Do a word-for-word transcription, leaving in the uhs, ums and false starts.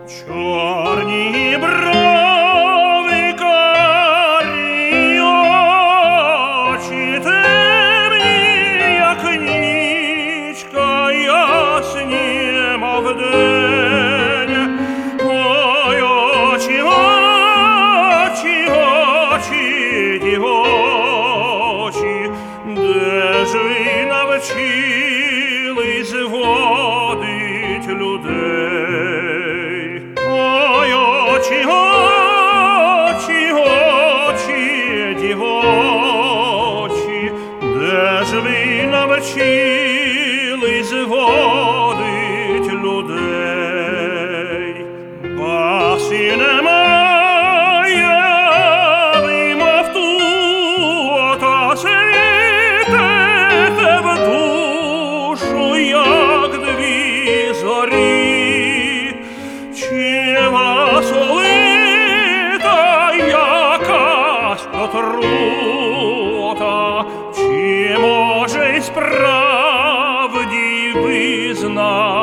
Чорні брови, карі очі, темні, як нічка, ясні, мов день. Ой, очі, очі, очі, дівочі, де ж ви навчились водить людей? Ой, очі, очі, очі, дівочі, де ж ви навчились водить людей? Басі немає, ви, мов тута, світите в душу, як дві зорі. Чи вас олита якась отрута, чи, може, й справді ви знаєте,